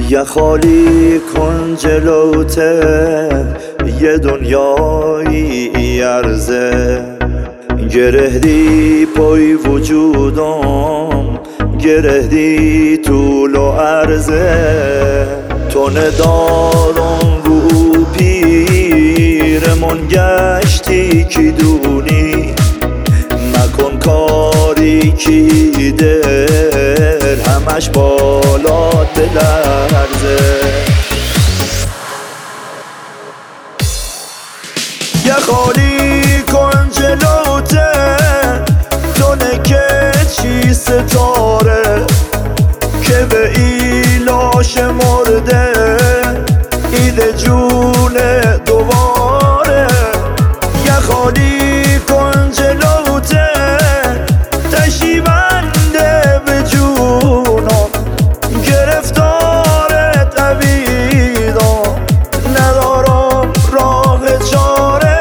یه خالی کن جلوته یه دنیایی ارزه گرهدی پای وجودم گرهدی طول و عرضه تو ندارم رو پیرمون گشتی کی دونی مکن کاری کی در همش بالا بلرزه یه خالی کن جلوته تو نکه چی ستاره که به ایلاش مرده ایده جون دوباره یه خالی کن جلوته تشیونده به جونم گرفتار طویدم ندارم راه چاره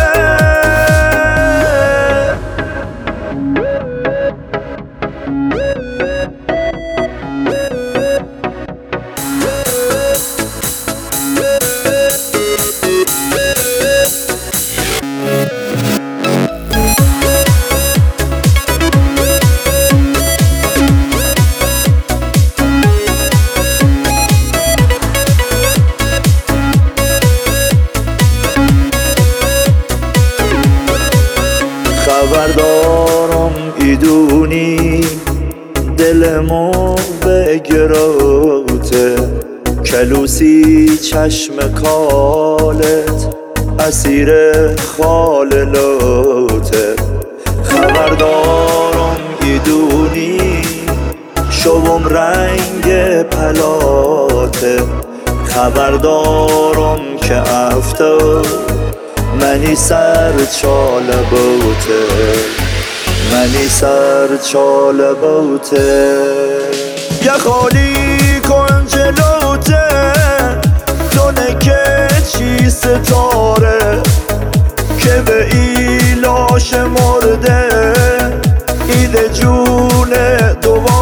خبردارم ایدونی دلمو به گروته کلوسی چشم کالت اسیر خال لوته خبردارم ایدونی شوم رنگ پلاته خبردارم که افتاد منی سر چاله بوته منی سر چاله بوته یه خالی کن جلوته تو نکه چی ستاره که به ایلاش مرده ایده جون دوباره